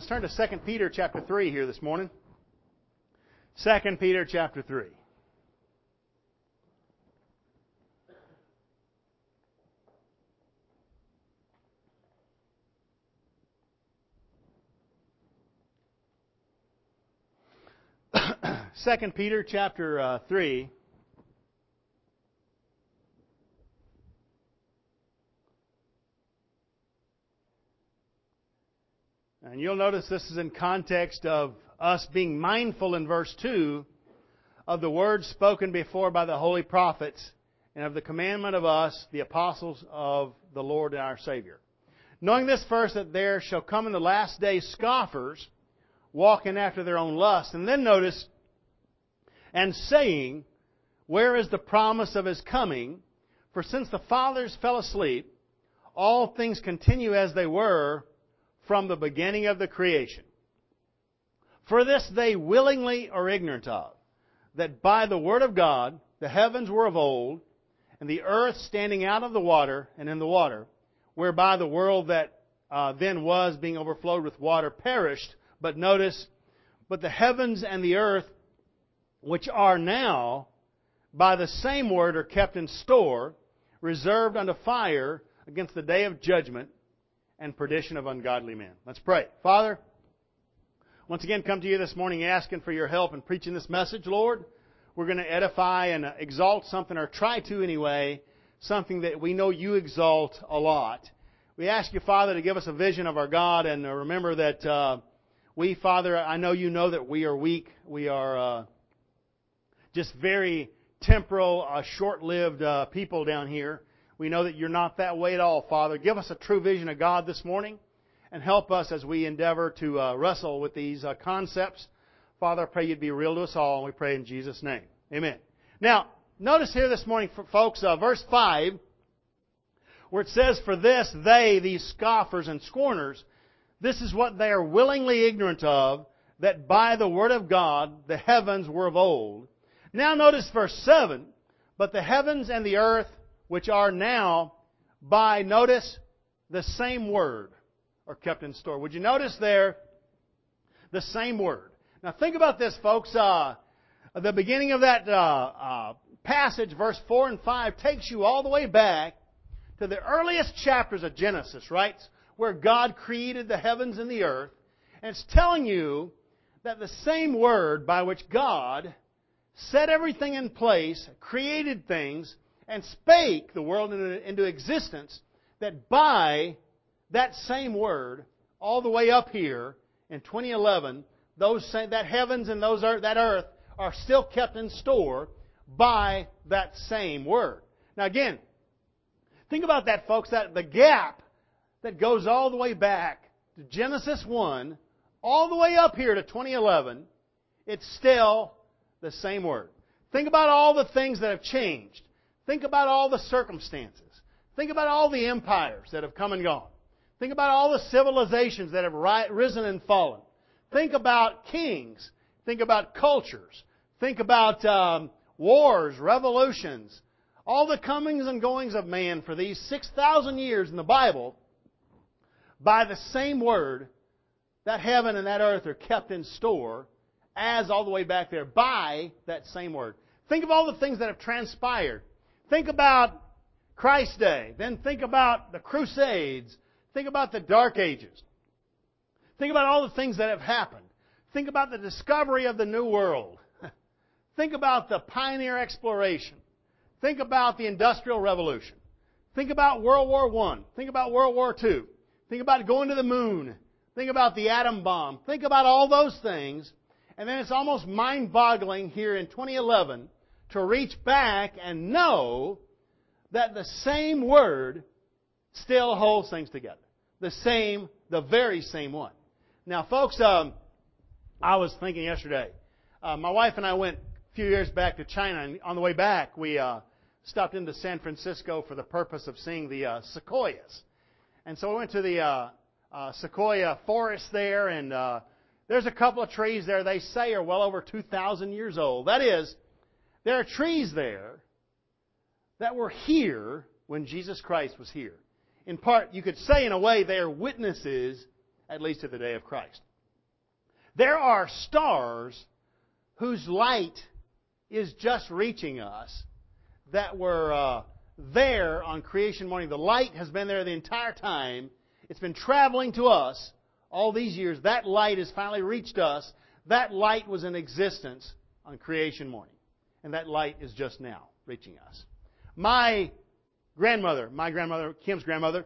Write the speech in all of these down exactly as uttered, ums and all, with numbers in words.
Let's turn to Second Peter chapter three here this morning. Second Peter chapter three. Second Peter chapter uh, three. And you'll notice this is in context of us being mindful in verse two of the words spoken before by the holy prophets and of the commandment of us, the apostles of the Lord and our Savior. Knowing this first, that there shall come in the last days scoffers, walking after their own lust. And then notice, and saying, where is the promise of His coming? For since the fathers fell asleep, all things continue as they were from the beginning of the creation. For this they willingly are ignorant of, that by the word of God the heavens were of old, and the earth standing out of the water and in the water, whereby the world that uh, then was, being overflowed with water, perished. But notice, but the heavens and the earth, which are now, by the same word are kept in store, reserved unto fire against the day of judgment and perdition of ungodly men. Let's pray. Father, once again come to you this morning asking for your help in preaching this message, Lord. We're going to edify and exalt something, or try to anyway, something that we know you exalt a lot. We ask you, Father, to give us a vision of our God, and remember that uh, we, Father, I know you know that we are weak. We are uh, just very temporal, uh, short-lived uh, people down here. We know that you're not that way at all, Father. Give us a true vision of God this morning, and help us as we endeavor to uh, wrestle with these uh, concepts. Father, I pray you'd be real to us all, and we pray in Jesus' name. Amen. Now, notice here this morning, folks, uh, verse five, where it says, for this, they, these scoffers and scorners, this is what they are willingly ignorant of, that by the word of God the heavens were of old. Now notice verse seven, but the heavens and the earth, which are now by, notice, the same word, are kept in store. Would you notice there, the same word? Now think about this, folks. Uh, the beginning of that uh, uh, passage, verse four and five, takes you all the way back to the earliest chapters of Genesis, right? Where God created the heavens and the earth. And it's telling you that the same word by which God set everything in place, created things, and spake the world into, into existence, that by that same word, all the way up here in twenty eleven, those same, that heavens and those earth, that earth are still kept in store by that same word. Now again, think about that, folks, that the gap that goes all the way back to Genesis one, all the way up here to twenty eleven, it's still the same word. Think about all the things that have changed. Think about all the circumstances. Think about all the empires that have come and gone. Think about all the civilizations that have risen and fallen. Think about kings. Think about cultures. Think about um, wars, revolutions. All the comings and goings of man for these six thousand years in the Bible, by the same word, that heaven and that earth are kept in store, as all the way back there, by that same word. Think of all the things that have transpired. Think about Christ's day. Then think about the Crusades. Think about the Dark Ages. Think about all the things that have happened. Think about the discovery of the New World. Think about the pioneer exploration. Think about the Industrial Revolution. Think about World War One. Think about World War Two. Think about going to the moon. Think about the atom bomb. Think about all those things. And then it's almost mind-boggling here in twenty eleven to reach back and know that the same word still holds things together. The same, the very same one. Now, folks, um, I was thinking yesterday, uh, my wife and I went a few years back to China, and on the way back, we uh, stopped into San Francisco for the purpose of seeing the uh, sequoias. And so we went to the uh, uh, sequoia forest there, and uh, there's a couple of trees there they say are well over two thousand years old. That is, there are trees there that were here when Jesus Christ was here. In part, you could say in a way they are witnesses, at least to the day of Christ. There are stars whose light is just reaching us that were uh, there on creation morning. The light has been there the entire time. It's been traveling to us all these years. That light has finally reached us. That light was in existence on creation morning. And that light is just now reaching us. My grandmother, my grandmother, Kim's grandmother,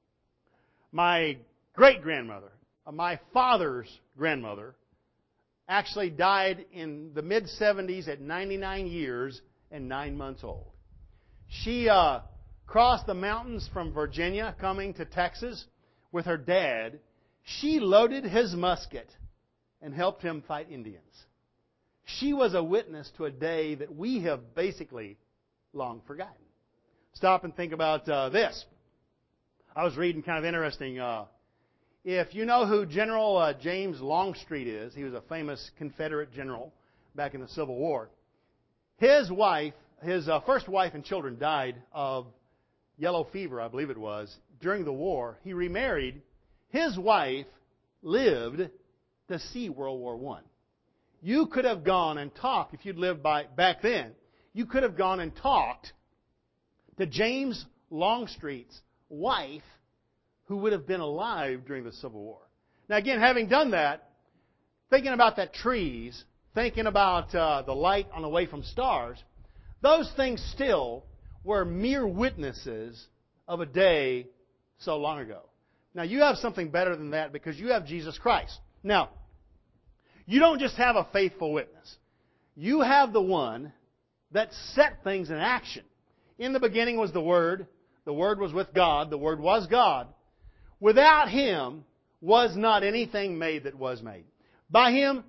my great-grandmother, my father's grandmother, actually died in the mid-seventies at ninety-nine years and nine months old. She uh, crossed the mountains from Virginia coming to Texas with her dad. She loaded his musket and helped him fight Indians. She was a witness to a day that we have basically long forgotten. Stop and think about uh, this. I was reading kind of interesting. Uh, if you know who General uh, James Longstreet is, he was a famous Confederate general back in the Civil War. His wife, his uh, first wife and children died of yellow fever, I believe it was, during the war. He remarried. His wife lived to see World War One. You could have gone and talked, if you'd lived by, back then, you could have gone and talked to James Longstreet's wife, who would have been alive during the Civil War. Now again, having done that, thinking about that trees, thinking about uh, the light on the way from stars, those things still were mere witnesses of a day so long ago. Now you have something better than that because you have Jesus Christ. Now, you don't just have a faithful witness. You have the one that set things in action. In the beginning was the Word. The Word was with God. The Word was God. Without Him was not anything made that was made. By Him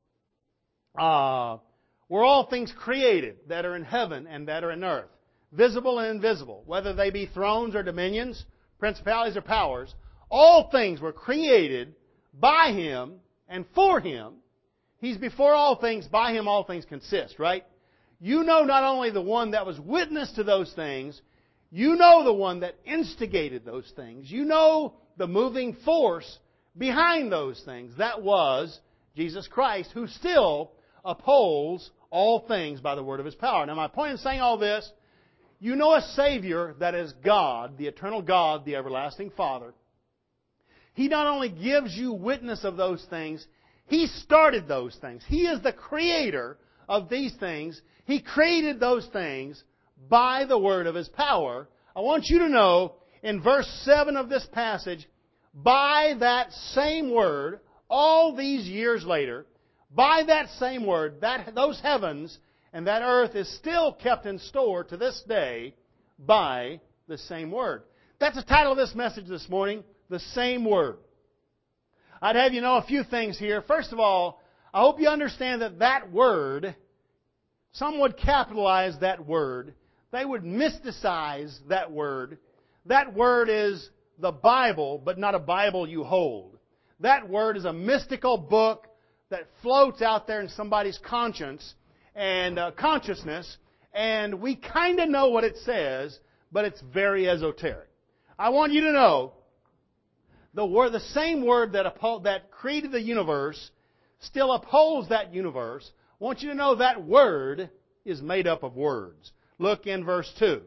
uh, were all things created that are in heaven and that are in earth, visible and invisible, whether they be thrones or dominions, principalities or powers. All things were created by Him and for Him. He's before all things. By Him all things consist, right? You know not only the one that was witness to those things, you know the one that instigated those things. You know the moving force behind those things. That was Jesus Christ, who still upholds all things by the word of His power. Now my point in saying all this, you know a Savior that is God, the eternal God, the everlasting Father. He not only gives you witness of those things, He started those things. He is the creator of these things. He created those things by the word of His power. I want you to know, in verse seven of this passage, by that same word, all these years later, by that same word, that those heavens and that earth is still kept in store to this day by the same word. That's the title of this message this morning, the same word. I'd have you know a few things here. First of all, I hope you understand that that word, some would capitalize that word. They would mysticize that word. That word is the Bible, but not a Bible you hold. That word is a mystical book that floats out there in somebody's conscience and uh, consciousness, and we kind of know what it says, but it's very esoteric. I want you to know the word, the same word that uphold, that created the universe still upholds that universe. I want you to know that word is made up of words. Look in verse two.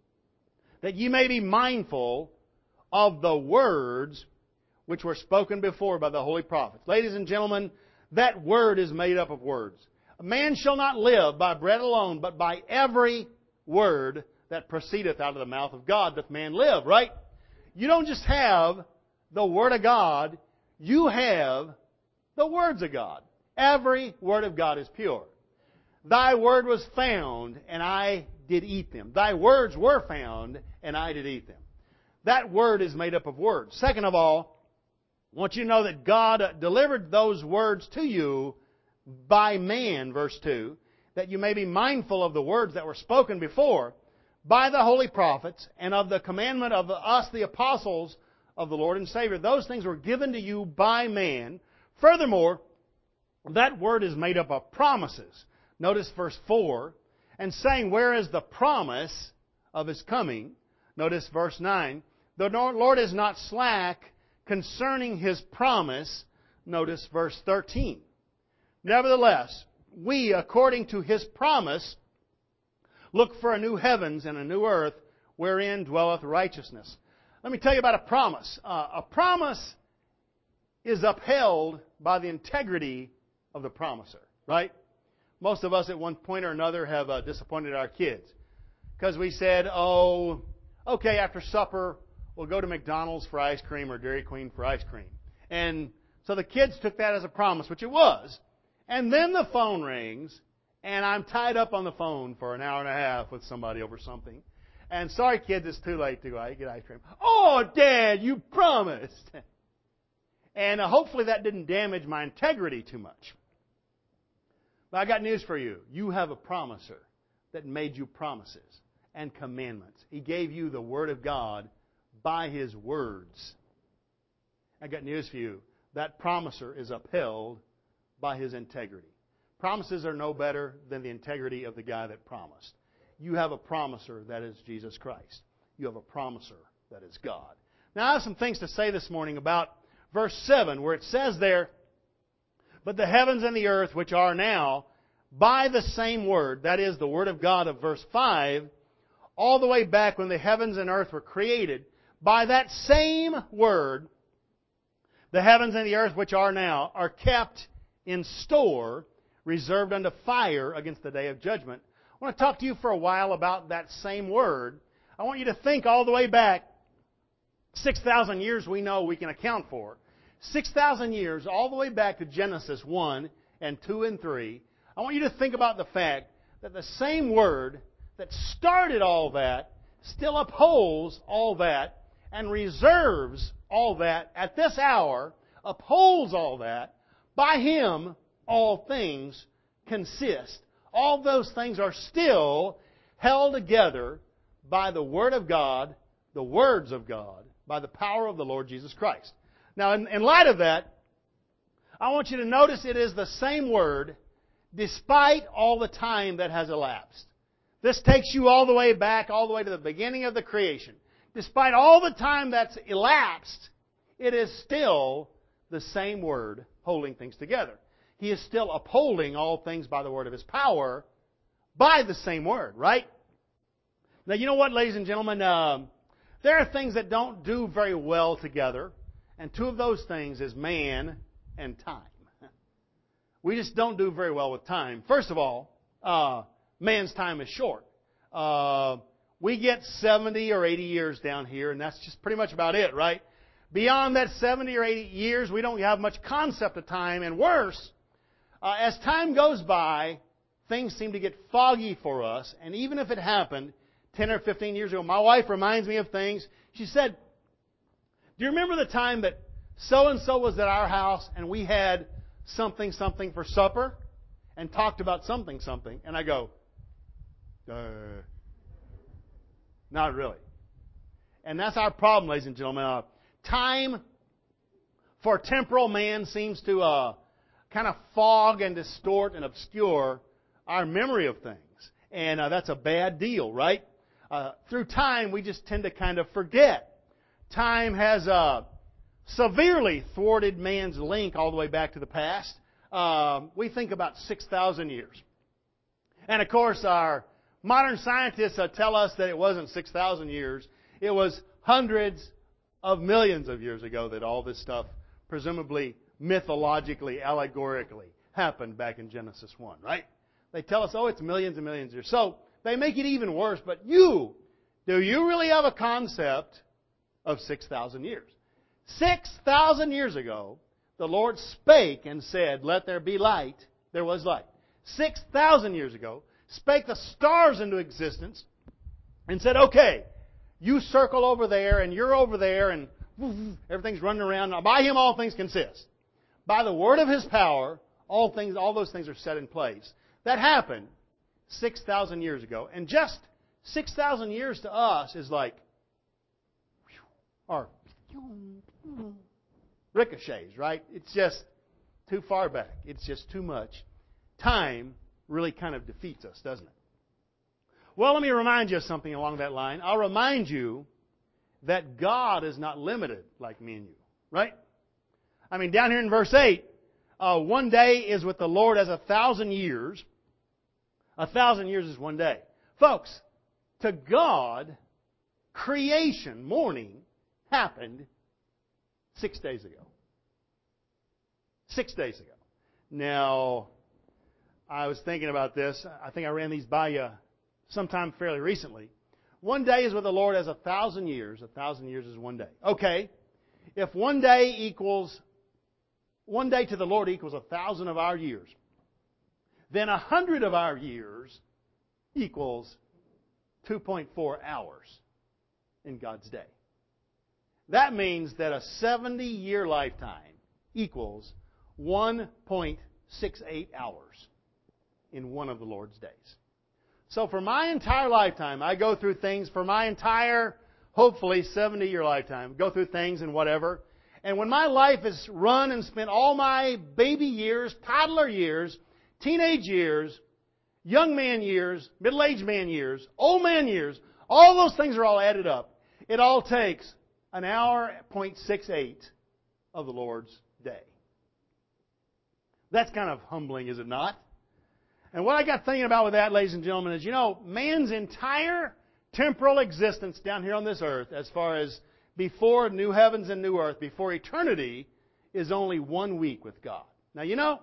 That ye may be mindful of the words which were spoken before by the holy prophets. Ladies and gentlemen, that word is made up of words. A man shall not live by bread alone, but by every word that proceedeth out of the mouth of God doth man live, right? You don't just have the Word of God, you have the words of God. Every word of God is pure. Thy word was found, and I did eat them. Thy words were found, and I did eat them. That word is made up of words. Second of all, I want you to know that God delivered those words to you by man, verse two, that you may be mindful of the words that were spoken before by the holy prophets and of the commandment of us, the apostles of the Lord and Savior. Those things were given to you by man. Furthermore, that word is made up of promises. Notice verse four, and saying, where is the promise of His coming? Notice verse nine, the Lord is not slack concerning His promise, Notice verse thirteen. Nevertheless, we, according to His promise, look for a new heavens and a new earth wherein dwelleth righteousness. Let me tell you about a promise. Uh, a promise is upheld by the integrity of the promiser, right? Most of us at one point or another have uh, disappointed our kids because we said, oh, okay, after supper, we'll go to McDonald's for ice cream or Dairy Queen for ice cream. And so the kids took that as a promise, which it was. And then the phone rings, and I'm tied up on the phone for an hour and a half with somebody over something. And sorry, kids, it's too late to go get ice cream. Oh, Dad, you promised. And uh, hopefully that didn't damage my integrity too much. But I got news for you. You have a promiser that made you promises and commandments. He gave you the Word of God by His words. I got news for you. That promiser is upheld by his integrity. Promises are no better than the integrity of the guy that promised. You have a promiser that is Jesus Christ. You have a promiser that is God. Now I have some things to say this morning about verse seven, where it says there, but the heavens and the earth which are now, by the same word, that is the Word of God of verse five, all the way back when the heavens and earth were created, by that same word, the heavens and the earth which are now are kept in store, reserved unto fire against the day of judgment. I want to talk to you for a while about that same word. I want you to think all the way back, six thousand years we know we can account for. six thousand years, all the way back to Genesis one and two and three. I want you to think about the fact that the same word that started all that still upholds all that and reserves all that at this hour, upholds all that. By Him, all things consist. All those things are still held together by the Word of God, the words of God, by the power of the Lord Jesus Christ. Now, in, in light of that, I want you to notice it is the same word despite all the time that has elapsed. This takes you all the way back, all the way to the beginning of the creation. Despite all the time that's elapsed, it is still the same word holding things together. He is still upholding all things by the word of His power, by the same word, right? Now, you know what, ladies and gentlemen? Um, there are things that don't do very well together, and two of those things is man and time. We just don't do very well with time. First of all, uh, man's time is short. Uh, we get seventy or eighty years down here, and that's just pretty much about it, right? Beyond that seventy or eighty years, we don't have much concept of time, and worse, uh, as time goes by, things seem to get foggy for us, and even if it happened ten or fifteen years ago, my wife reminds me of things. She said, do you remember the time that so-and-so was at our house, and we had something, something for supper, and talked about something, something? And I go, uh, not really. And that's our problem, ladies and gentlemen. Uh, time for temporal man seems to uh, kind of fog and distort and obscure our memory of things. And uh, that's a bad deal, right? Uh, through time, we just tend to kind of forget. Time has uh, severely thwarted man's link all the way back to the past. Um, we think about six thousand years. And of course, our modern scientists uh, tell us that it wasn't six thousand years. It was hundreds of millions of years ago that all this stuff, presumably mythologically, allegorically, happened back in Genesis one, right? They tell us, oh, it's millions and millions of years. So they make it even worse. But you, do you really have a concept of six thousand years? six thousand years ago, the Lord spake and said, let there be light. There was light. six thousand years ago, spake the stars into existence and said, okay, you circle over there and you're over there and everything's running around. Now, by Him all things consist. By the word of His power, all things, all those things are set in place. That happened six thousand years ago. And just six thousand years to us is like, or ricochets, right? It's just too far back. It's just too much. Time really kind of defeats us, doesn't it? Well, let me remind you of something along that line. I'll remind you that God is not limited like me and you, right? I mean, down here in verse eight, uh, one day is with the Lord as a thousand years. A thousand years is one day. Folks, to God, creation, morning, happened six days ago. Six days ago. Now, I was thinking about this. I think I ran these by you sometime fairly recently. One day is with the Lord as a thousand years. A thousand years is one day. Okay. If one day equals, one day to the Lord equals a thousand of our years, then a hundred of our years equals two point four hours in God's day. That means that a seventy-year lifetime equals one point six eight hours in one of the Lord's days. So for my entire lifetime, I go through things for my entire, hopefully, seventy-year lifetime. Go through things and whatever. And when my life is run and spent all my baby years, toddler years, teenage years, young man years, middle-aged man years, old man years, all those things are all added up. It all takes an hour point six eight of the Lord's day. That's kind of humbling, is it not? And what I got thinking about with that, ladies and gentlemen, is, you know, man's entire temporal existence down here on this earth, as far as before new heavens and new earth, before eternity, is only one week with God. Now, you know,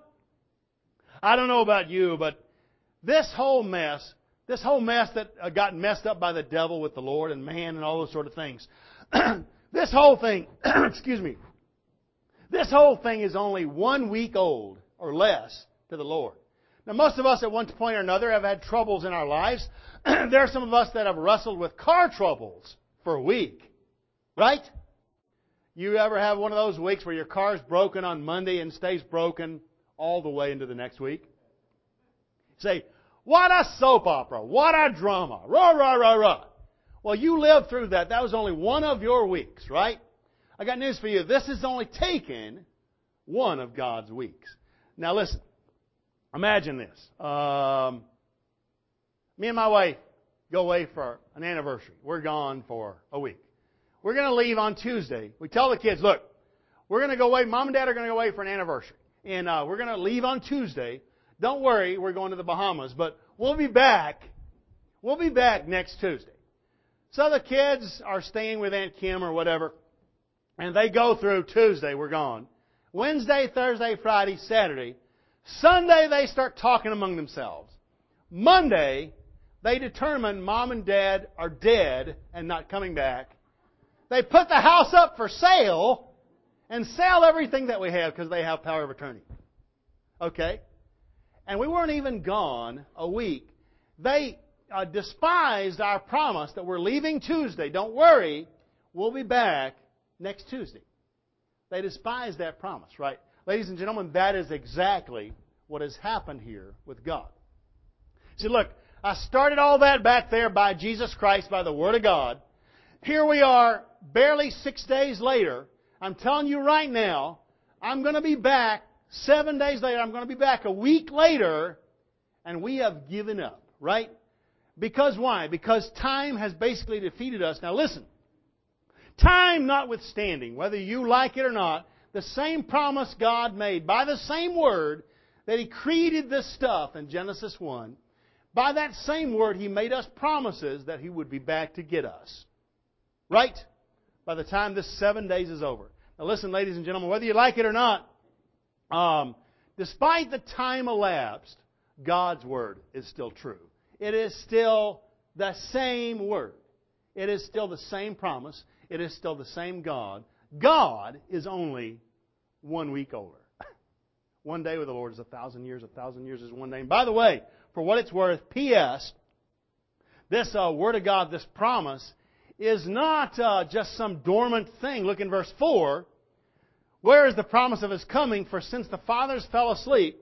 I don't know about you, but this whole mess, this whole mess that got messed up by the devil with the Lord and man and all those sort of things, this whole thing, excuse me, this whole thing is only one week old or less to the Lord. Now, most of us at one point or another have had troubles in our lives. There are some of us that have wrestled with car troubles for a week. Right? You ever have one of those weeks where your car's broken on Monday and stays broken all the way into the next week? Say, what a soap opera. What a drama. Rah, rah, rah, rah. Well, you lived through that. That was only one of your weeks, right? I got news for you. This has only taken one of God's weeks. Now listen. Imagine this. Um, me and my wife go away for an anniversary. We're gone for a week. We're going to leave on Tuesday. We tell the kids, look, we're going to go away. Mom and Dad are going to go away for an anniversary. And uh, we're going to leave on Tuesday. Don't worry, we're going to the Bahamas. But we'll be back. We'll be back next Tuesday. So the kids are staying with Aunt Kim or whatever. And they go through Tuesday, we're gone. Wednesday, Thursday, Friday, Saturday. Sunday, they start talking among themselves. Monday, they determine Mom and Dad are dead and not coming back. They put the house up for sale and sell everything that we have because they have power of attorney. Okay? And we weren't even gone a week. They uh, despised our promise that we're leaving Tuesday. Don't worry, we'll be back next Tuesday. They despised that promise, right? Ladies and gentlemen, that is exactly what has happened here with God. See, look, I started all that back there by Jesus Christ, by the Word of God. Here we are, barely six days later. I'm telling you right now, I'm going to be back seven days later. I'm going to be back a week later, and we have given up, right? Because why? Because time has basically defeated us. Now listen, time notwithstanding, whether you like it or not, the same promise God made by the same Word that He created this stuff in Genesis one, by that same Word He made us promises that He would be back to get us. Right? By the time this seven days is over. Now listen, ladies and gentlemen, whether you like it or not, um, despite the time elapsed, God's Word is still true. It is still the same Word. It is still the same promise. It is still the same God. God is only one week older. One day with the Lord is a thousand years. A thousand years is one day. And by the way, for what it's worth, P S, this uh, Word of God, this promise, is not uh, just some dormant thing. Look in verse four. Where is the promise of His coming? For since the fathers fell asleep,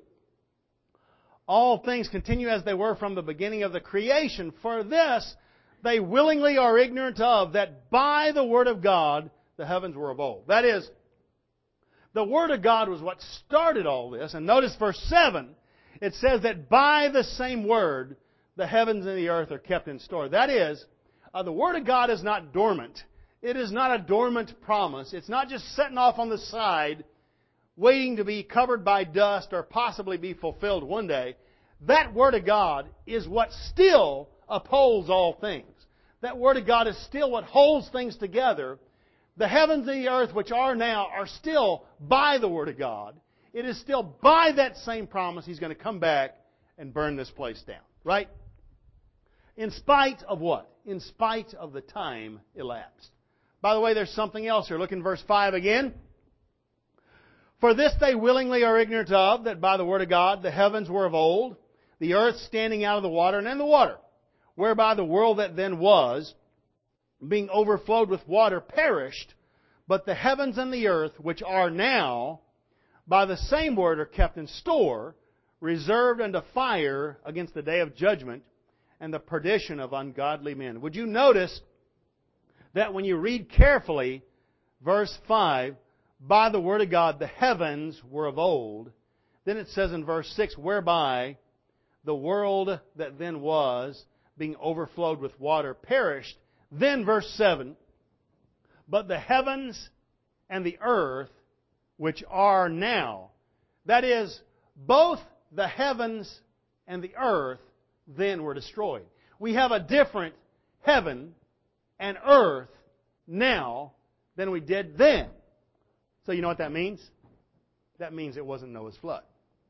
all things continue as they were from the beginning of the creation. For this they willingly are ignorant of, that by the Word of God the heavens were of old. That is, the Word of God was what started all this. And notice verse seven. It says that by the same Word the heavens and the earth are kept in store. That is, Uh, the Word of God is not dormant. It is not a dormant promise. It's not just sitting off on the side waiting to be covered by dust or possibly be fulfilled one day, that Word of God is what still upholds all things. That Word of God is still what holds things together. The heavens and the earth, which are now, are still by the Word of God. It is still by that same promise He's going to come back and burn this place down. Right? In spite of what? In spite of the time elapsed. By the way, there's something else here. Look in verse five again. For this they willingly are ignorant of, that by the Word of God the heavens were of old, the earth standing out of the water, and in the water, whereby the world that then was, being overflowed with water, perished, but the heavens and the earth, which are now, by the same Word are kept in store, reserved unto fire against the day of judgment and the perdition of ungodly men. Would you notice that when you read carefully verse five, by the Word of God the heavens were of old, then it says in verse six, whereby the world that then was, being overflowed with water, perished. Then verse seven, but the heavens and the earth, which are now. That is, both the heavens and the earth then were destroyed. We have a different heaven and earth now than we did then. So you know what that means? That means it wasn't Noah's flood.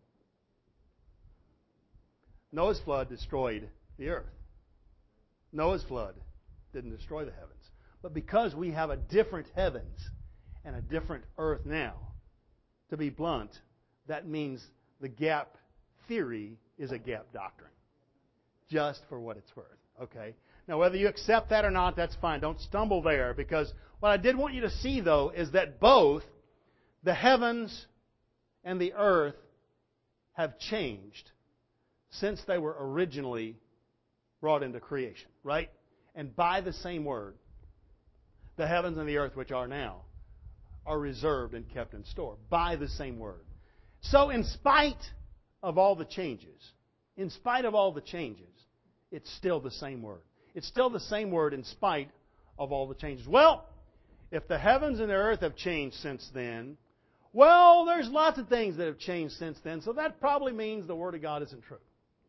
Noah's flood destroyed the earth. Noah's flood didn't destroy the heavens. But because we have a different heavens and a different earth now, to be blunt, that means the gap theory is a gap doctrine. Just for what it's worth. Okay? Now, whether you accept that or not, that's fine. Don't stumble there, because what I did want you to see, though, is that both the heavens and the earth have changed since they were originally brought into creation, right? And by the same Word, the heavens and the earth, which are now, are reserved and kept in store by the same Word. So in spite of all the changes, in spite of all the changes, it's still the same Word. It's still the same Word in spite of all the changes. Well, if the heavens and the earth have changed since then, well, there's lots of things that have changed since then, so that probably means the Word of God isn't true.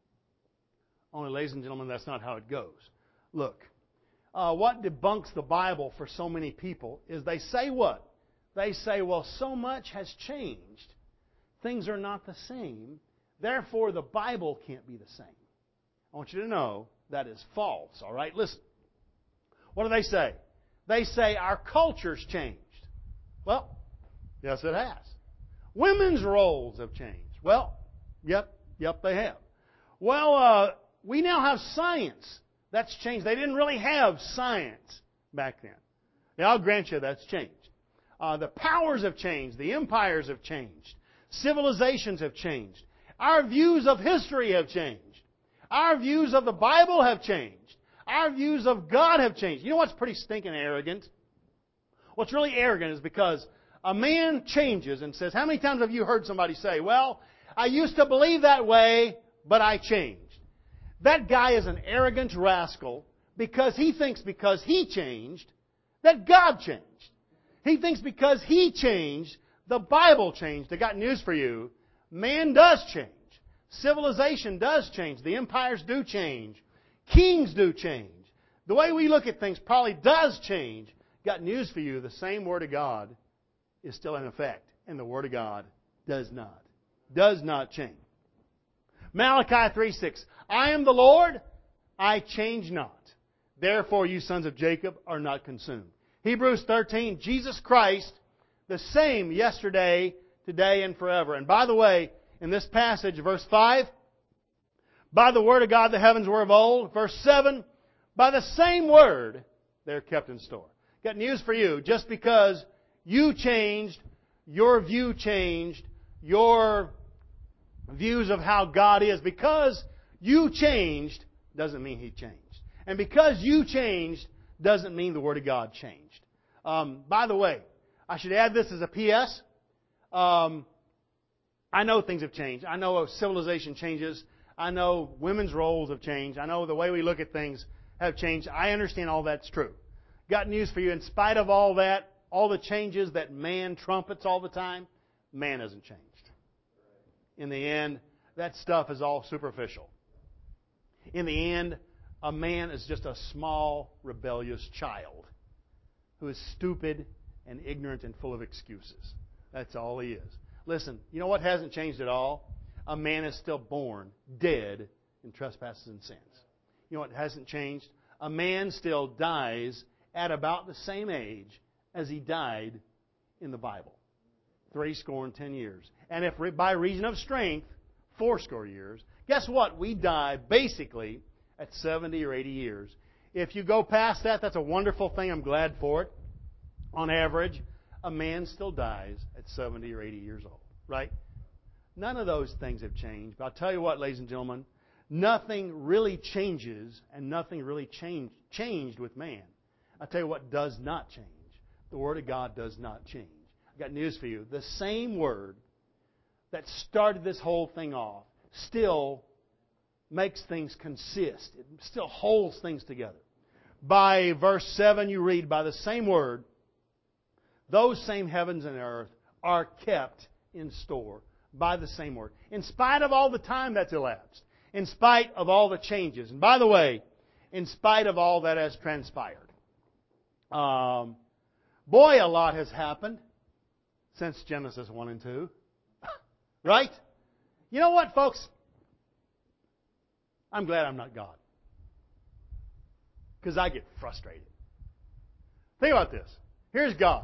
Only, ladies and gentlemen, that's not how it goes. Look, uh, what debunks the Bible for so many people is they say what? They say, well, so much has changed. Things are not the same. Therefore, the Bible can't be the same. I want you to know that is false, all right? Listen. What do they say? They say our culture's changed. Well, yes, it has. Women's roles have changed. Well, yep, yep, they have. Well, uh, we now have science. That's changed. They didn't really have science back then. Yeah, I'll grant you that's changed. Uh, the powers have changed. The empires have changed. Civilizations have changed. Our views of history have changed. Our views of the Bible have changed. Our views of God have changed. You know what's pretty stinking arrogant? What's really arrogant is because a man changes and says, how many times have you heard somebody say, well, I used to believe that way, but I changed. That guy is an arrogant rascal because he thinks because he changed that God changed. He thinks because he changed, the Bible changed. I got news for you. Man does change. Civilization does change. The empires do change. Kings do change. The way we look at things probably does change. Got news for you. The same Word of God is still in effect. And the Word of God does not. Does not change. Malachi three six. I am the Lord, I change not. Therefore you sons of Jacob are not consumed. Hebrews thirteen. Jesus Christ, the same yesterday, today, and forever. And by the way, in this passage, verse five, by the Word of God the heavens were of old. Verse seven, by the same Word they're kept in store. Got news for you. Just because you changed, your view changed, your views of how God is, because you changed, doesn't mean He changed. And because you changed, doesn't mean the Word of God changed. Um, by the way, I should add this as a P S. Um, I know things have changed. I know civilization changes. I know women's roles have changed. I know the way we look at things have changed. I understand all that's true. Got news for you. In spite of all that, all the changes that man trumpets all the time, man hasn't changed. In the end, that stuff is all superficial. In the end, a man is just a small, rebellious child who is stupid and ignorant and full of excuses. That's all he is. Listen, you know what hasn't changed at all? A man is still born dead in trespasses and sins. You know what hasn't changed? A man still dies at about the same age as he died in the Bible. Three score and ten years. And if by reason of strength, four score years, guess what? We die basically at seventy or eighty years. If you go past that, that's a wonderful thing. I'm glad for it. On average, a man still dies at seventy or eighty years old. Right? None of those things have changed. But I'll tell you what, ladies and gentlemen, nothing really changes and nothing really changed, changed with man. I'll tell you what does not change. The Word of God does not change. I've got news for you. The same Word that started this whole thing off still makes things consist. It still holds things together. By verse seven you read, by the same Word, those same heavens and earth are kept in store by the same Word. In spite of all the time that's elapsed. In spite of all the changes. And by the way, in spite of all that has transpired. Um, boy, a lot has happened since Genesis one and two. Right? You know what, folks? I'm glad I'm not God. Because I get frustrated. Think about this. Here's God.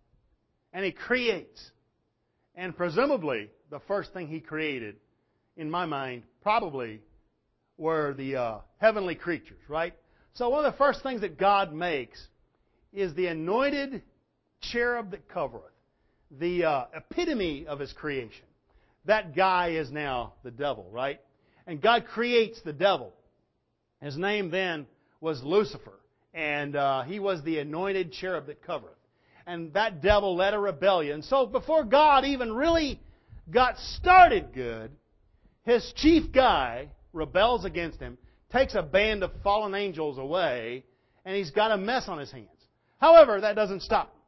And He creates. And presumably, the first thing He created, in my mind, probably were the uh, heavenly creatures, right? So one of the first things that God makes is the anointed cherub that covereth. The uh, epitome of His creation. That guy is now the devil, right? And God creates the devil. His name then was Lucifer. And uh, he was the anointed cherub that covereth. And that devil led a rebellion. So before God even really got started good, his chief guy rebels against him, takes a band of fallen angels away, and he's got a mess on his hands. However, that doesn't stop him.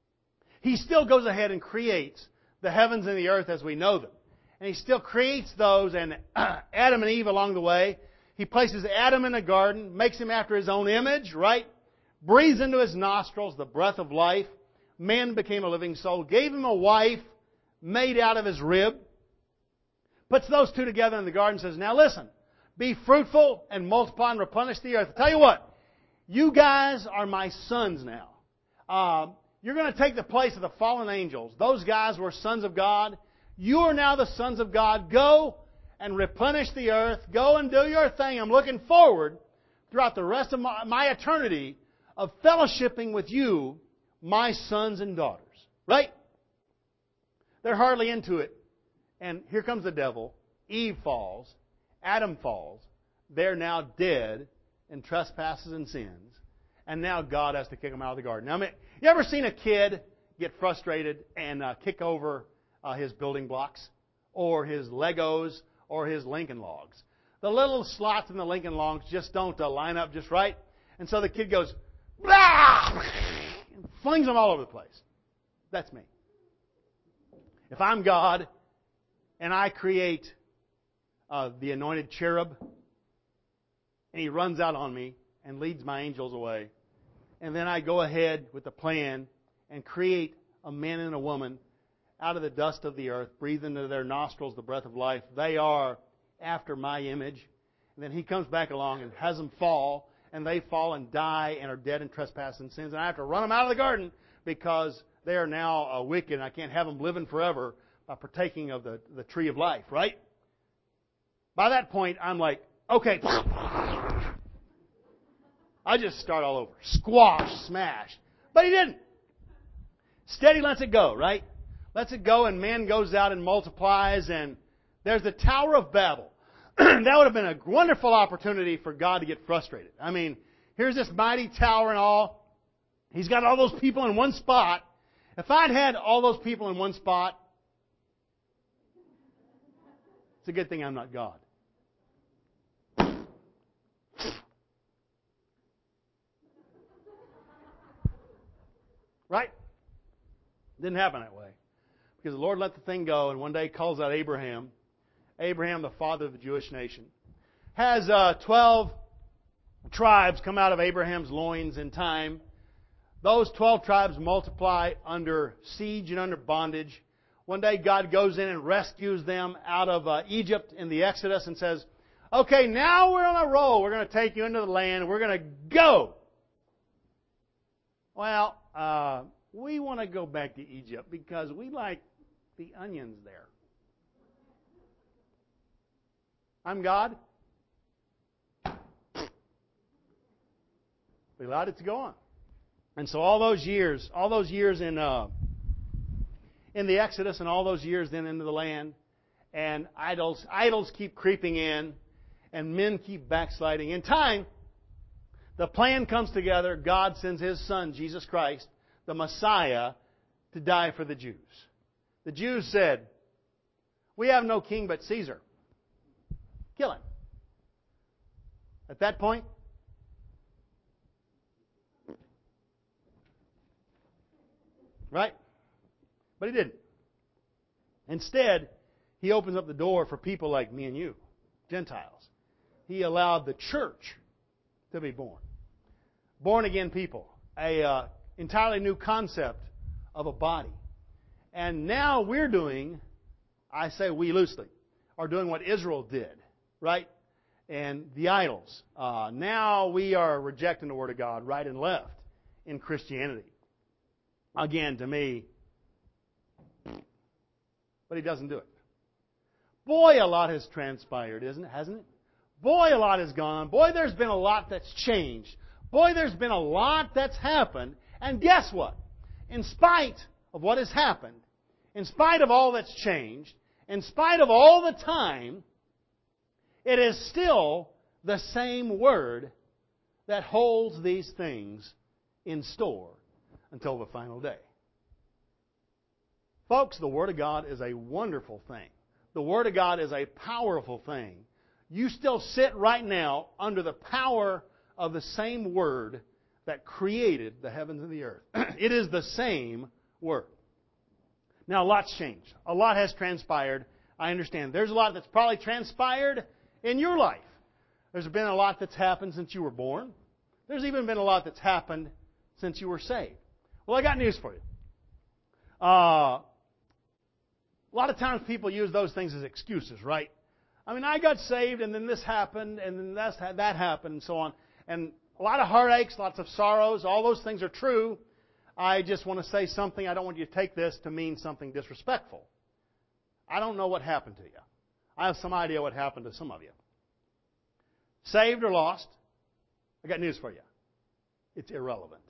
He still goes ahead and creates the heavens and the earth as we know them. And He still creates those, and Adam and Eve along the way. He places Adam in a garden, makes him after His own image, right? Breathes into his nostrils the breath of life. Man became a living soul. Gave him a wife made out of his rib. Puts those two together in the garden and says, now listen, be fruitful and multiply and replenish the earth. I'll tell you what, you guys are my sons now. Uh, you're going to take the place of the fallen angels. Those guys were sons of God. You are now the sons of God. Go and replenish the earth. Go and do your thing. I'm looking forward throughout the rest of my, my eternity of fellowshipping with you, my sons and daughters. Right? They're hardly into it. And here comes the devil. Eve falls. Adam falls. They're now dead in trespasses and sins. And now God has to kick them out of the garden. Now, I mean, you ever seen a kid get frustrated and uh, kick over uh, his building blocks? Or his Legos? Or his Lincoln Logs? The little slots in the Lincoln Logs just don't uh, line up just right. And so the kid goes, blah! And flings them all over the place. That's me. If I'm God, and I create uh, the anointed cherub, and he runs out on me and leads my angels away, and then I go ahead with the plan and create a man and a woman out of the dust of the earth, breathe into their nostrils the breath of life. They are after my image. And then He comes back along and has them fall, and they fall and die and are dead in trespass and sins. And I have to run them out of the garden because they are now uh, wicked, and I can't have them living forever by partaking of the, the tree of life, right? By that point, I'm like, okay. I just start all over. Squash, smash. But He didn't. Steady lets it go, right? Lets it go, and man goes out and multiplies, and there's the Tower of Babel. That would have been a wonderful opportunity for God to get frustrated. I mean, here's this mighty tower and all. He's got all those people in one spot. If I'd had all those people in one spot, it's a good thing I'm not God. Right? Didn't happen that way. because the Lord let the thing go, and one day calls out Abraham. Abraham, the father of the Jewish nation. Has uh, twelve tribes come out of Abraham's loins in time. Those twelve tribes multiply under siege and under bondage. One day God goes in and rescues them out of uh, Egypt in the Exodus and says, okay, now we're on a roll. We're going to take you into the land and we're going to go. Well, uh, we want to go back to Egypt because we like the onions there. I'm God. We allowed it to go on. And so all those years, all those years in uh, in the Exodus and all those years then into the land, and idols, idols keep creeping in, and men keep backsliding. In time, the plan comes together. God sends His Son, Jesus Christ, the Messiah, to die for the Jews. The Jews said, we have no king but Caesar. Kill him. At that point, right? But He didn't. Instead, He opens up the door for people like me and you, Gentiles. He allowed the church to be born. Born again people. A uh, entirely new concept of a body. And now we're doing, I say we loosely, are doing what Israel did, right? And the idols. Uh, now we are rejecting the Word of God right and left in Christianity. Again, to me, but He doesn't do it. Boy, a lot has transpired, isn't it? Hasn't it? Boy, a lot has gone. Boy, there's been a lot that's changed. Boy, there's been a lot that's happened. And guess what? In spite of what has happened, in spite of all that's changed, in spite of all the time, it is still the same Word that holds these things in store until the final day. Folks, the Word of God is a wonderful thing. The Word of God is a powerful thing. You still sit right now under the power of the same Word that created the heavens and the earth. It is the same Word. Now, a lot's changed. A lot has transpired. I understand. There's a lot that's probably transpired in your life. There's been a lot that's happened since you were born. There's even been a lot that's happened since you were saved. Well, I got news for you. Uh, a lot of times people use those things as excuses, right? I mean, I got saved, and then this happened, and then that's, that happened, and so on. And a lot of heartaches, lots of sorrows, all those things are true. I just want to say something. I don't want you to take this to mean something disrespectful. I don't know what happened to you. I have some idea what happened to some of you. Saved or lost, I got news for you. It's irrelevant.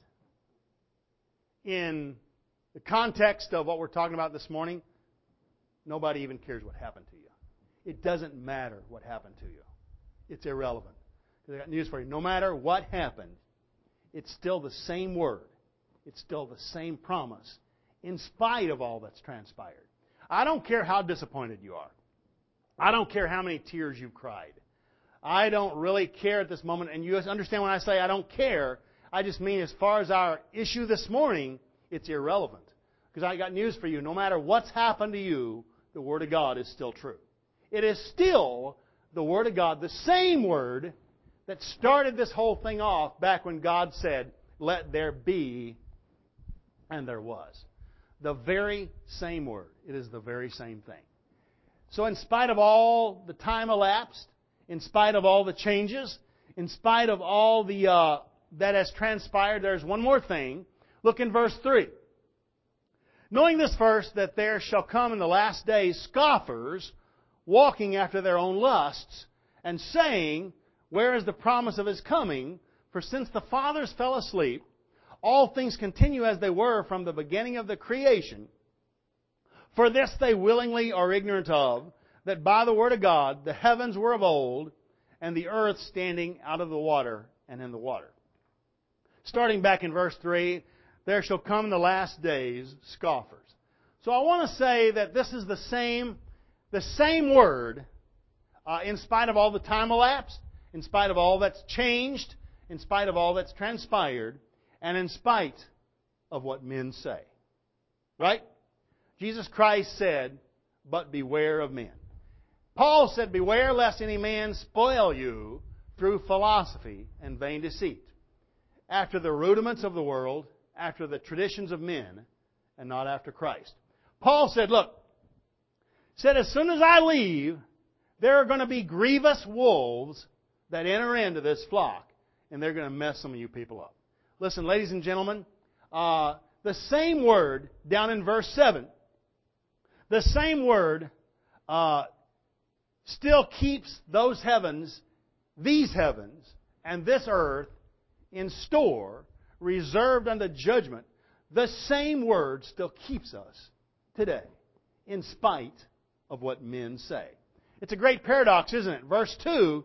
In the context of what we're talking about this morning, nobody even cares what happened to you. It doesn't matter what happened to you. It's irrelevant. Because I got news for you. No matter what happened, it's still the same Word. It's still the same promise, in spite of all that's transpired. I don't care how disappointed you are. I don't care how many tears you've cried. I don't really care at this moment. And you understand when I say I don't care, I just mean as far as our issue this morning, it's irrelevant. Because I got news for you. No matter what's happened to you, the Word of God is still true. It is still the Word of God, the same Word that started this whole thing off back when God said, let there be, and there was. The very same Word. It is the very same thing. So in spite of all the time elapsed, in spite of all the changes, in spite of all the uh, that has transpired, there's one more thing. Look in verse three. Knowing this first, that there shall come in the last days scoffers, walking after their own lusts, and saying, where is the promise of His coming? For since the fathers fell asleep, all things continue as they were from the beginning of the creation. For this they willingly are ignorant of, that by the word of God the heavens were of old, and the earth standing out of the water and in the water. Starting back in verse three, there shall come in the last days scoffers. So I want to say that this is the same, the same word, uh, in spite of all the time elapsed, in spite of all that's changed, in spite of all that's transpired, and in spite of what men say. Right? Jesus Christ said, but beware of men. Paul said, beware lest any man spoil you through philosophy and vain deceit, after the rudiments of the world, after the traditions of men, and not after Christ. Paul said, look, said as soon as I leave, there are going to be grievous wolves that enter into this flock, and they're going to mess some of you people up. Listen, ladies and gentlemen, uh, the same word down in verse seven, the same word uh, still keeps those heavens, these heavens, and this earth in store, reserved unto judgment. The same word still keeps us today, in spite of what men say. It's a great paradox, isn't it? Verse two,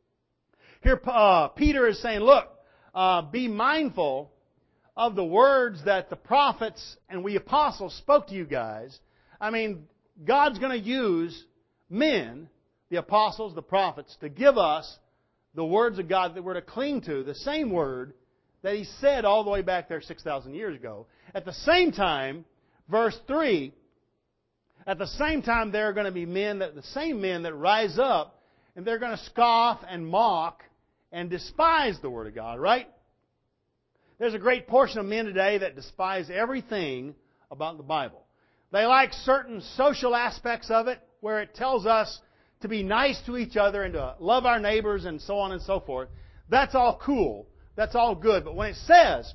here uh, Peter is saying, look, uh, be mindful of the words that the prophets and we apostles spoke to you guys. I mean, God's going to use men, the apostles, the prophets, to give us the words of God that we're to cling to, the same word that He said all the way back there six thousand years ago. At the same time, verse three, at the same time there are going to be men, that the same men that rise up, and they're going to scoff and mock and despise the Word of God, right? There's a great portion of men today that despise everything about the Bible. They like certain social aspects of it, where it tells us to be nice to each other and to love our neighbors and so on and so forth. That's all cool. That's all good. But when it says,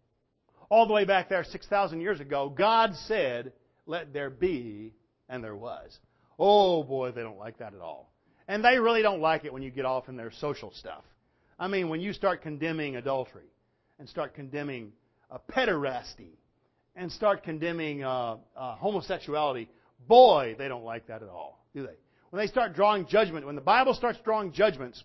all the way back there six thousand years ago, God said, let there be, and there was. Oh boy, they don't like that at all. And they really don't like it when you get off in their social stuff. I mean, when you start condemning adultery, and start condemning uh, pederasty, and start condemning uh, uh, homosexuality, boy, they don't like that at all, do they? When they start drawing judgment, when the Bible starts drawing judgments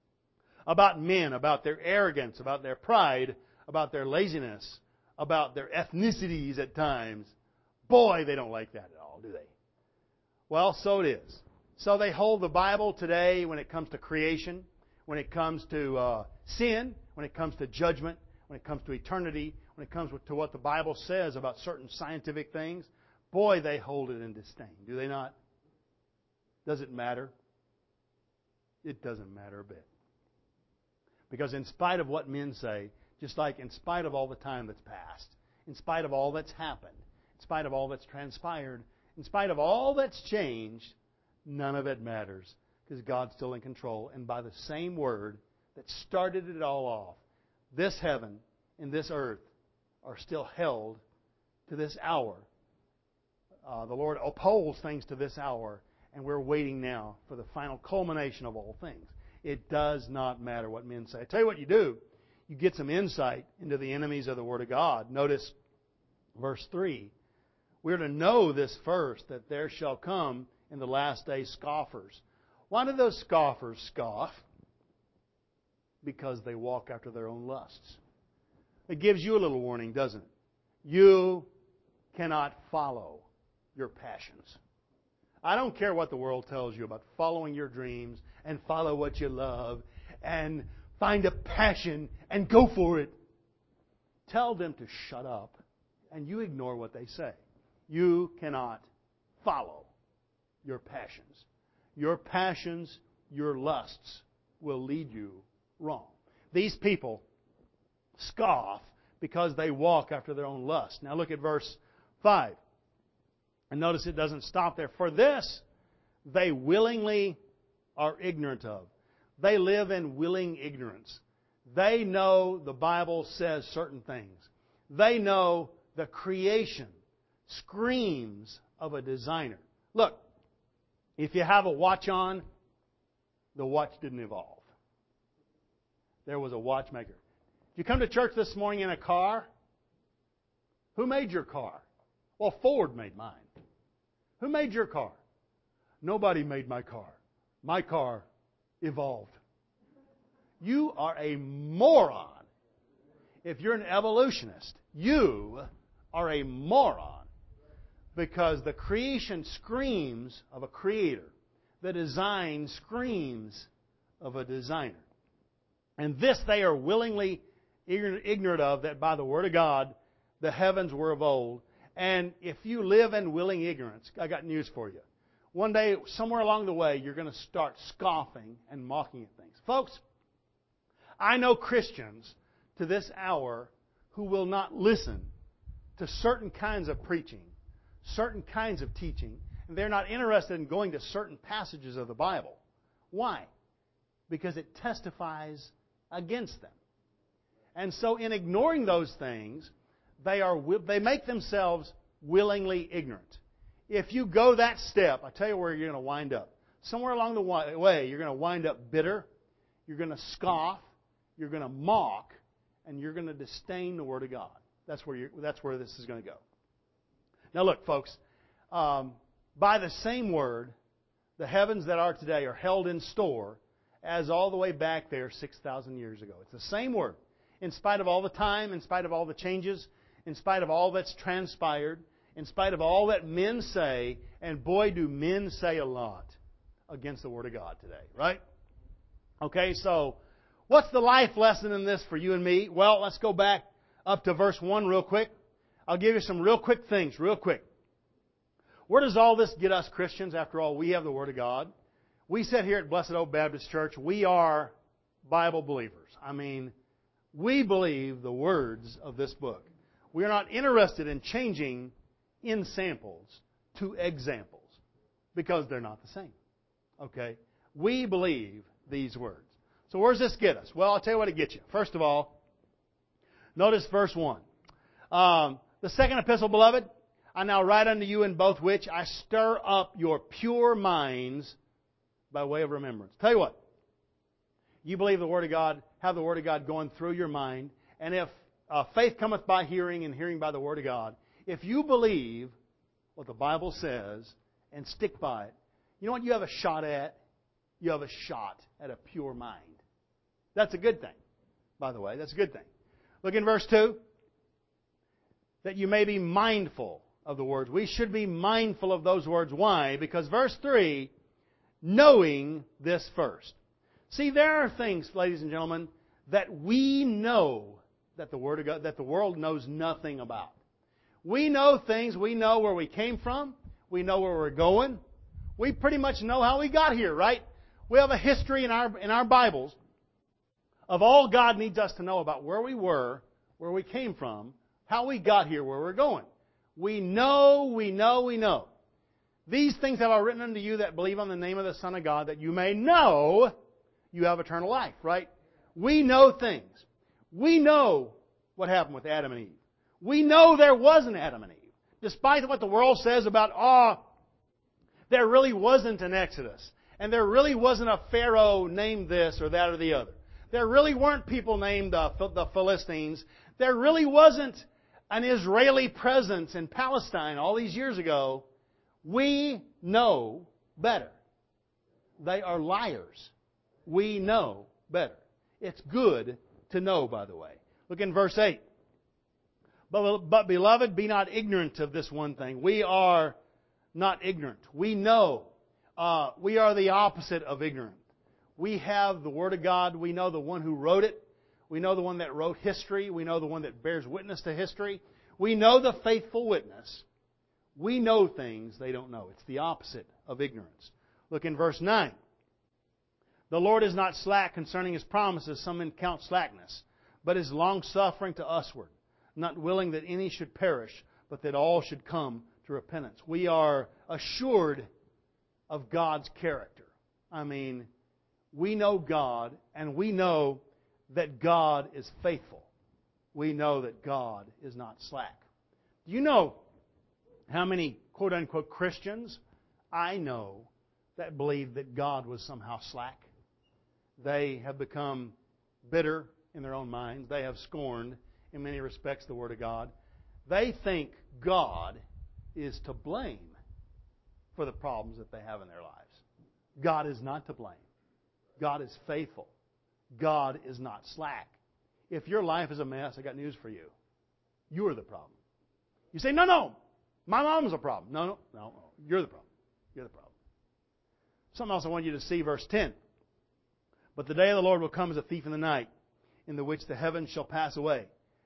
about men, about their arrogance, about their pride, about their laziness, about their ethnicities at times, boy, they don't like that at all, do they? Well, so it is. So they hold the Bible today when it comes to creation, when it comes to uh, sin, when it comes to judgment, when it comes to eternity, when it comes to what the Bible says about certain scientific things. Boy, they hold it in disdain, do they not? Does it matter? It doesn't matter a bit. Because in spite of what men say, just like in spite of all the time that's passed, in spite of all that's happened, in spite of all that's transpired, in spite of all that's changed, none of it matters, because God's still in control. And by the same word that started it all off, this heaven and this earth are still held to this hour. Uh, the Lord upholds things to this hour, and we're waiting now for the final culmination of all things. It does not matter what men say. I tell you what you do. You get some insight into the enemies of the Word of God. Notice verse three. We're to know this first, that there shall come in the last days scoffers. Why do those scoffers scoff? Because they walk after their own lusts. It gives you a little warning, doesn't it? You cannot follow your passions. I don't care what the world tells you about following your dreams and follow what you love and find a passion and go for it. Tell them to shut up and you ignore what they say. You cannot follow your passions. Your passions, your lusts will lead you wrong. These people scoff because they walk after their own lust. Now look at verse five. And notice it doesn't stop there. For this they willingly are ignorant of. They live in willing ignorance. They know the Bible says certain things. They know the creation screams of a designer. Look, if you have a watch on, the watch didn't evolve. There was a watchmaker. Did you come to church this morning in a car? Who made your car? Well, Ford made mine. Who made your car? Nobody made my car. My car evolved. You are a moron. If you're an evolutionist, you are a moron. Because the creation screams of a creator. The design screams of a designer. And this they are willingly ignorant of, that by the Word of God the heavens were of old, And if you live in willing ignorance, I got news for you. One day, somewhere along the way, you're going to start scoffing and mocking at things. Folks, I know Christians to this hour who will not listen to certain kinds of preaching, certain kinds of teaching, and they're not interested in going to certain passages of the Bible. Why? Because it testifies against them. And so in ignoring those things, they are they make themselves willingly ignorant. If you go that step, I tell you where you're going to wind up. Somewhere along the way, you're going to wind up bitter, you're going to scoff, you're going to mock, and you're going to disdain the Word of God. That's where you're, that's where this is going to go. Now look, folks, um, by the same Word, the heavens that are today are held in store as all the way back there six thousand years ago. It's the same Word. In spite of all the time, in spite of all the changes, in spite of all that's transpired, in spite of all that men say, and boy, do men say a lot against the Word of God today, right? Okay, so what's the life lesson in this for you and me? Well, let's go back up to verse one real quick. I'll give you some real quick things, real quick. Where does all this get us Christians? After all, we have the Word of God. We sit here at Blessed Oak Baptist Church. We are Bible believers. I mean, we believe the words of this book. We are not interested in changing in samples to examples because they're not the same. Okay? We believe these words. So where does this get us? Well, I'll tell you what it gets you. First of all, notice verse one. Um, the second epistle, beloved, I now write unto you in both which I stir up your pure minds by way of remembrance. Tell you what. You believe the Word of God, have the Word of God going through your mind, and if uh, faith cometh by hearing and hearing by the Word of God, if you believe what the Bible says and stick by it, you know what you have a shot at? You have a shot at a pure mind. That's a good thing, by the way. That's a good thing. Look in verse two. That you may be mindful of the words. We should be mindful of those words. Why? Because verse three, knowing this first. See, there are things, ladies and gentlemen, that we know that the Word of God, that the world knows nothing about. We know things. We know where we came from. We know where we're going. We pretty much know how we got here, right? We have a history in our in our Bibles of all God needs us to know about where we were, where we came from, how we got here, where we're going. We know, we know, we know. These things have I written unto you that believe on the name of the Son of God, that you may know you have eternal life, right? We know things. We know what happened with Adam and Eve. We know there was an Adam and Eve. Despite what the world says about, oh, there really wasn't an Exodus. And there really wasn't a Pharaoh named this or that or the other. There really weren't people named uh, the Philistines. There really wasn't an Israeli presence in Palestine all these years ago. We know better. They are liars. We know better. It's good to know, by the way. Look in verse eight. But, but beloved, be not ignorant of this one thing. We are not ignorant. We know. Uh, we are the opposite of ignorant. We have the Word of God. We know the one who wrote it. We know the one that wrote history. We know the one that bears witness to history. We know the faithful witness. We know things they don't know. It's the opposite of ignorance. Look in verse nine. The Lord is not slack concerning His promises, some men count slackness, but is longsuffering to usward, not willing that any should perish, but that all should come to repentance. We are assured of God's character. I mean, we know God, and we know that God is faithful. We know that God is not slack. Do you know how many quote-unquote Christians I know that believe that God was somehow slack? They have become bitter in their own minds. They have scorned, in many respects, the Word of God. They think God is to blame for the problems that they have in their lives. God is not to blame. God is faithful. God is not slack. If your life is a mess, I got news for you. You're the problem. You say, no, no, my mom's a problem. No, no, no, no. You're the problem. You're the problem. Something else I want you to see, verse ten. But the day of the Lord will come as a thief in the night, in the which the heavens shall pass away.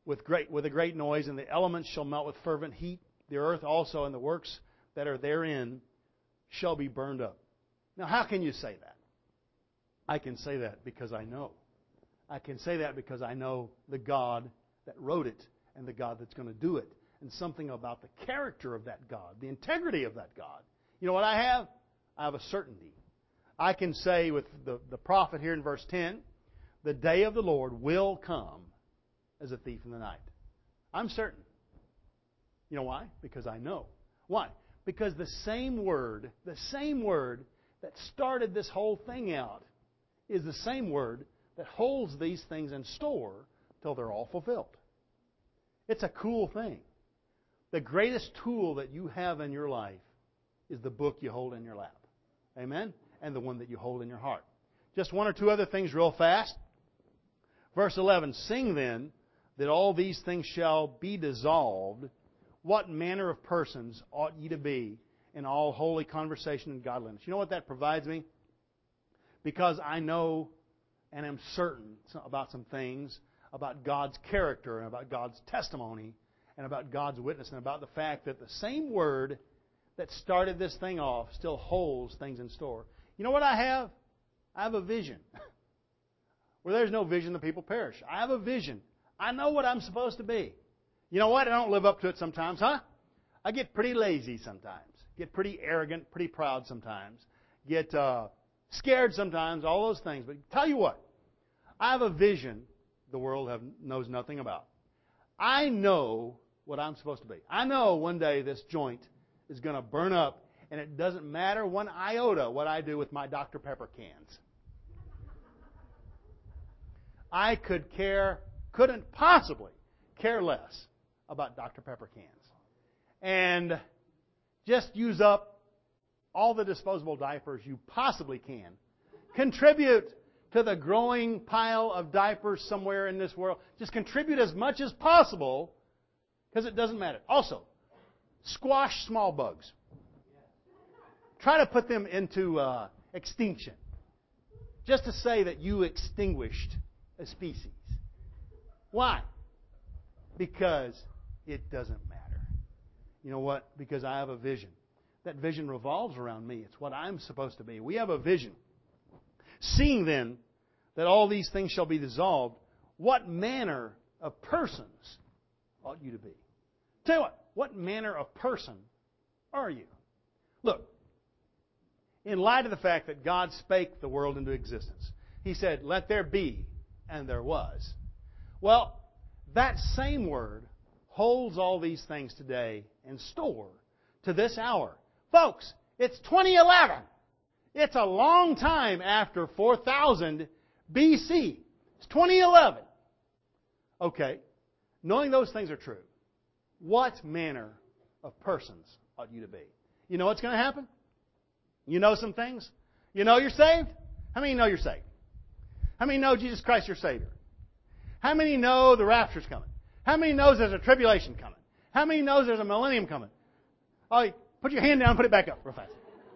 with great with a great noise, and the elements shall melt with fervent heat. The earth also and the works that are therein shall be burned up. Now, how can you say that? I can say that because I know. I can say that because I know the God that wrote it and the God that's going to do it, and something about the character of that God, the integrity of that God. You know what I have? I have a certainty. I can say with the, the prophet here in verse ten, the day of the Lord will come as a thief in the night. I'm certain. You know why? Because I know. Why? Because the same word, the same word that started this whole thing out is the same word that holds these things in store till they're all fulfilled. It's a cool thing. The greatest tool that you have in your life is the book you hold in your lap. Amen? And the one that you hold in your heart. Just one or two other things real fast. Verse eleven, sing then that all these things shall be dissolved. What manner of persons ought ye to be in all holy conversation and godliness? You know what that provides me? Because I know and am certain about some things, about God's character and about God's testimony and about God's witness and about the fact that the same word that started this thing off still holds things in store. You know what I have? I have a vision. Where there's no vision, the people perish. I have a vision. I know what I'm supposed to be. You know what? I don't live up to it sometimes, huh? I get pretty lazy sometimes. Get pretty arrogant, pretty proud sometimes. Get uh, scared sometimes, all those things. But tell you what, I have a vision the world have, knows nothing about. I know what I'm supposed to be. I know one day this joint is going to burn up, and it doesn't matter one iota what I do with my Doctor Pepper cans. I could care, couldn't possibly care less about Doctor Pepper cans. And just use up all the disposable diapers you possibly can. Contribute to the growing pile of diapers somewhere in this world. Just contribute as much as possible, because it doesn't matter. Also, squash small bugs. Try to put them into uh, extinction. Just to say that you extinguished a species. Why? Because it doesn't matter. You know what? Because I have a vision. That vision revolves around me. It's what I'm supposed to be. We have a vision. Seeing then that all these things shall be dissolved, what manner of persons ought you to be? Tell you what, what manner of person are you? Look, in light of the fact that God spake the world into existence, He said, let there be, and there was. Well, that same word holds all these things today in store to this hour. Folks, it's twenty eleven. It's a long time after four thousand B C. It's twenty eleven. Okay, knowing those things are true, what manner of persons ought you to be? You know what's going to happen? You know some things? You know you're saved? How many know you're saved? How many know Jesus Christ your Savior? How many know the rapture's coming? How many knows there's a tribulation coming? How many knows there's a millennium coming? Oh, put your hand down and put it back up real fast.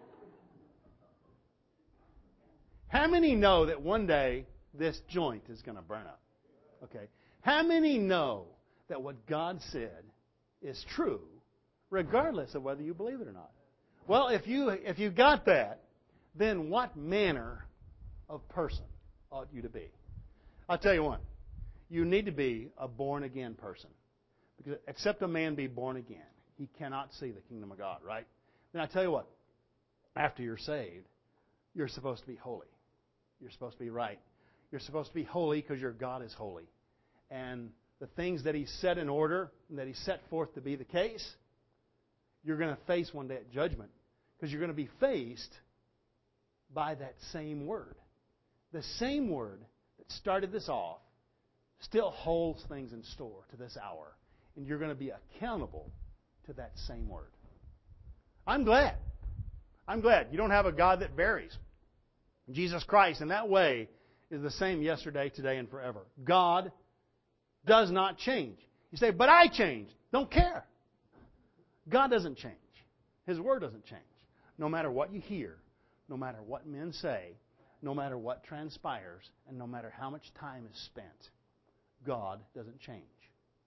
How many know that one day this joint is going to burn up? Okay. How many know that what God said is true, regardless of whether you believe it or not? Well, if you if you got that, then what manner of person ought you to be? I'll tell you one. You need to be a born-again person. Because except a man be born again, he cannot see the kingdom of God, right? Then I tell you what. After you're saved, you're supposed to be holy. You're supposed to be right. You're supposed to be holy because your God is holy. And the things that He set in order and that He set forth to be the case, you're going to face one day at judgment. Because you're going to be faced by that same word. The same word that started this off still holds things in store to this hour. And you're going to be accountable to that same word. I'm glad. I'm glad. You don't have a God that varies. Jesus Christ, in that way, is the same yesterday, today, and forever. God does not change. You say, but I changed. Don't care. God doesn't change. His Word doesn't change. No matter what you hear, no matter what men say, no matter what transpires, and no matter how much time is spent, God doesn't change.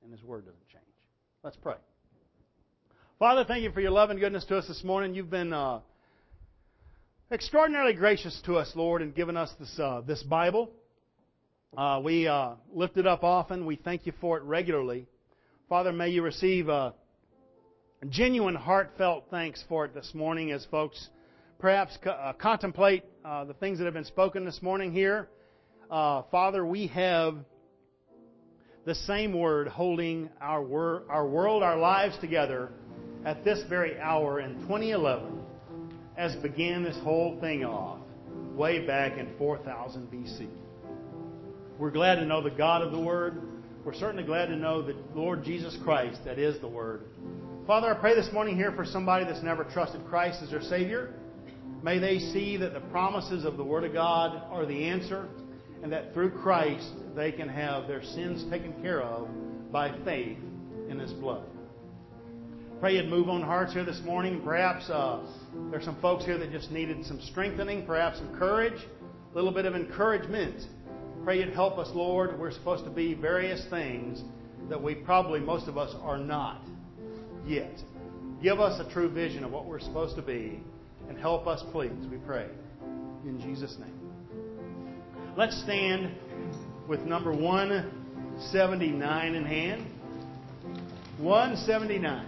and His Word doesn't change. Let's pray. Father, thank You for Your love and goodness to us this morning. You've been uh, extraordinarily gracious to us, Lord, in giving us this uh, this Bible. Uh, we uh, lift it up often. We thank You for it regularly. Father, may You receive a genuine, heartfelt thanks for it this morning as folks perhaps co- uh, contemplate uh, the things that have been spoken this morning here. Uh, Father, we have the same Word holding our, wor- our world, our lives together at this very hour in twenty eleven as began this whole thing off way back in four thousand B C. We're glad to know the God of the Word. We're certainly glad to know the Lord Jesus Christ that is the Word. Father, I pray this morning here for somebody that's never trusted Christ as their Savior. May they see that the promises of the Word of God are the answer, and that through Christ they can have their sins taken care of by faith in His blood. Pray You'd move on hearts here this morning. Perhaps uh, there's some folks here that just needed some strengthening, perhaps some courage, a little bit of encouragement. Pray You'd help us, Lord. We're supposed to be various things that we probably, most of us, are not yet. Give us a true vision of what we're supposed to be and help us, please, we pray. In Jesus' name. Let's stand with number one seventy-nine in hand. one seventy-nine.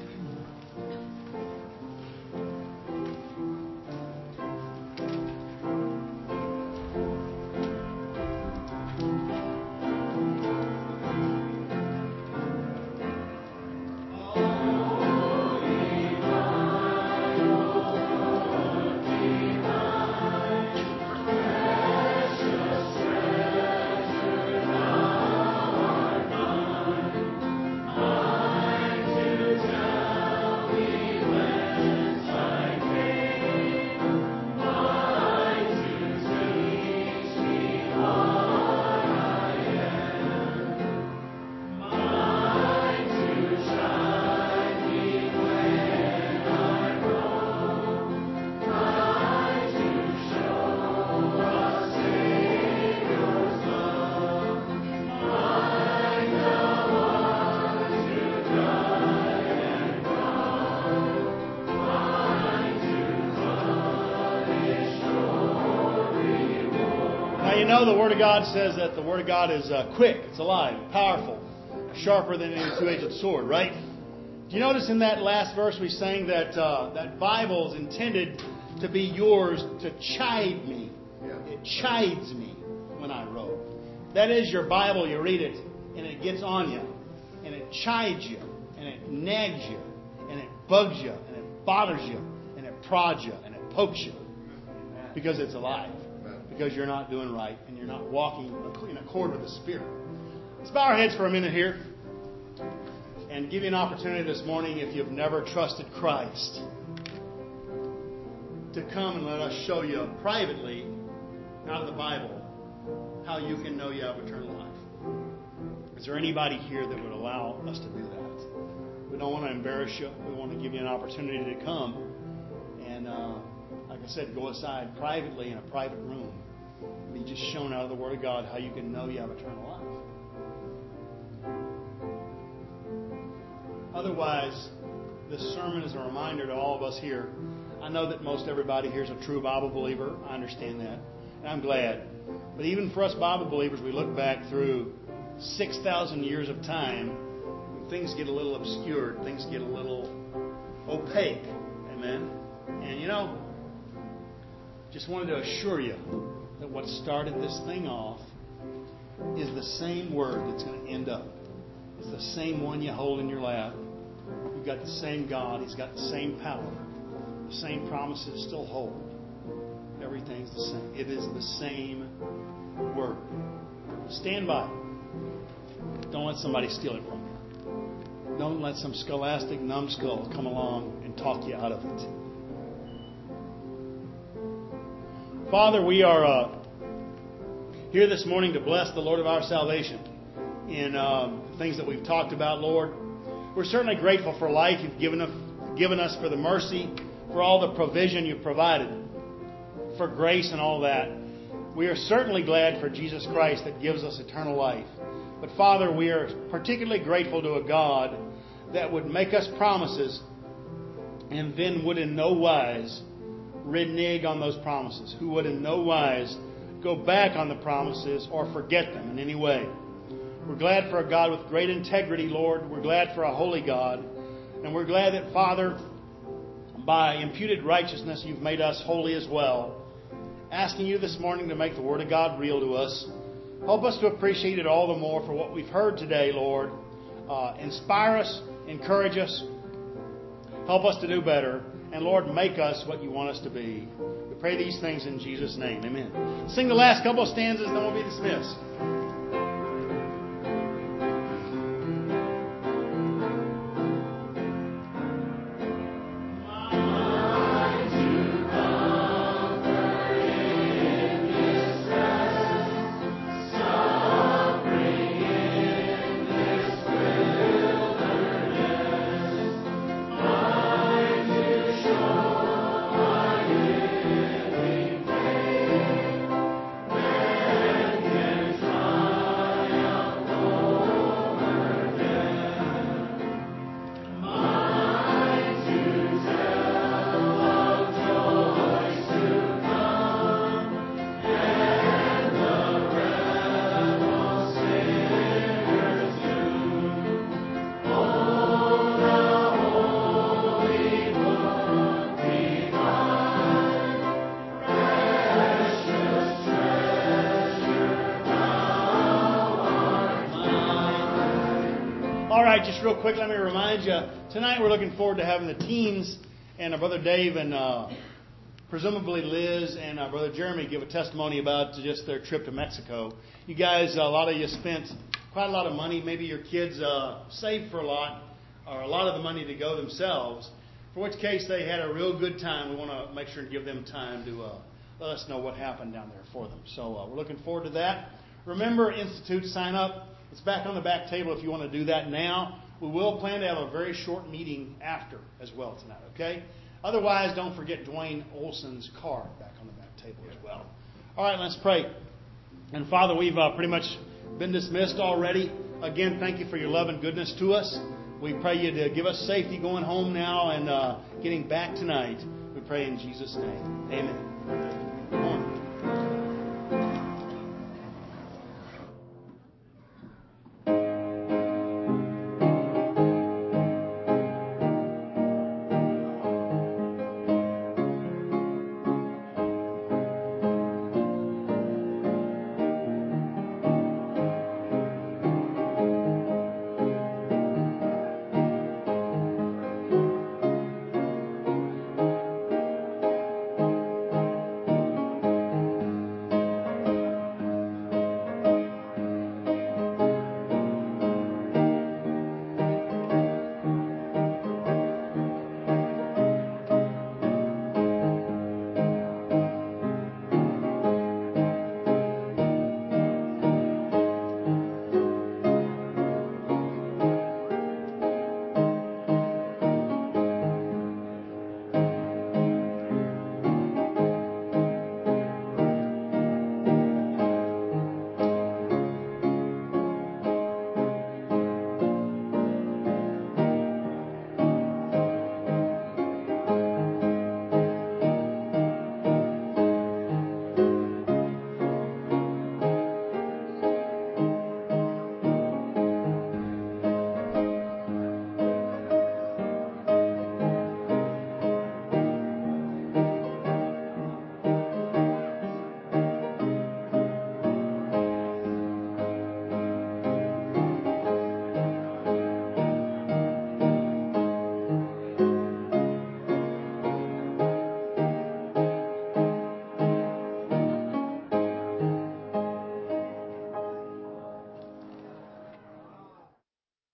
You know the Word of God says that the Word of God is uh, quick, it's alive, powerful, sharper than any two-edged sword, right? Do you notice in that last verse we sang that uh, that Bible is intended to be yours to chide me. It chides me when I wrote. That is your Bible, you read it, and it gets on you, and it chides you, and it nags you, and it bugs you, and it bothers you, and it prods you, and it pokes you, because it's alive. Because you're not doing right and you're not walking in accord with the Spirit. Let's bow our heads for a minute here and give you an opportunity this morning, if you've never trusted Christ, to come and let us show you privately out of the Bible how you can know you have eternal life. Is there anybody here that would allow us to do that? We don't want to embarrass you. We want to give you an opportunity to come and uh, like I said, go aside privately in a private room. Be just shown out of the Word of God how you can know you have eternal life. Otherwise, this sermon is a reminder to all of us here. I know that most everybody here is a true Bible believer. I understand that. And I'm glad. But even for us Bible believers, we look back through six thousand years of time, when things get a little obscured, things get a little opaque. Amen? And you know, just wanted to assure you that what started this thing off is the same Word that's going to end up. It's the same one you hold in your lap. You've got the same God. He's got the same power. The same promises still hold. Everything's the same. It is the same Word. Stand by. Don't let somebody steal it from you. Don't let some scholastic numbskull come along and talk you out of it. Father, we are uh, here this morning to bless the Lord of our salvation in um, things that we've talked about, Lord. We're certainly grateful for life you've given us, given us, for the mercy, for all the provision you've provided, for grace and all that. We are certainly glad for Jesus Christ that gives us eternal life. But Father, we are particularly grateful to a God that would make us promises and then would in no wise renege on those promises, who would in no wise go back on the promises or forget them in any way. We're glad for a God with great integrity, Lord. We're glad for a holy God. And we're glad that, Father, by imputed righteousness, you've made us holy as well. Asking you this morning to make the Word of God real to us. Help us to appreciate it all the more for what we've heard today, Lord. Uh, inspire us, encourage us, help us to do better. And Lord, make us what you want us to be. We pray these things in Jesus' name. Amen. Sing the last couple of stanzas, then we'll be dismissed. Just real quick, let me remind you, tonight we're looking forward to having the teens and our brother Dave and uh, presumably Liz and our brother Jeremy give a testimony about just their trip to Mexico. You guys, a lot of you spent quite a lot of money. Maybe your kids uh, saved for a lot or a lot of the money to go themselves, for which case they had a real good time. We want to make sure to give them time to uh, let us know what happened down there for them. So uh, we're looking forward to that. Remember, Institute sign up. It's back on the back table if you want to do that now. We will plan to have a very short meeting after as well tonight, okay? Otherwise, don't forget Dwayne Olson's card back on the back table as well. All right, let's pray. And Father, we've uh, pretty much been dismissed already. Again, thank you for your love and goodness to us. We pray you to give us safety going home now and uh, getting back tonight. We pray in Jesus' name. Amen.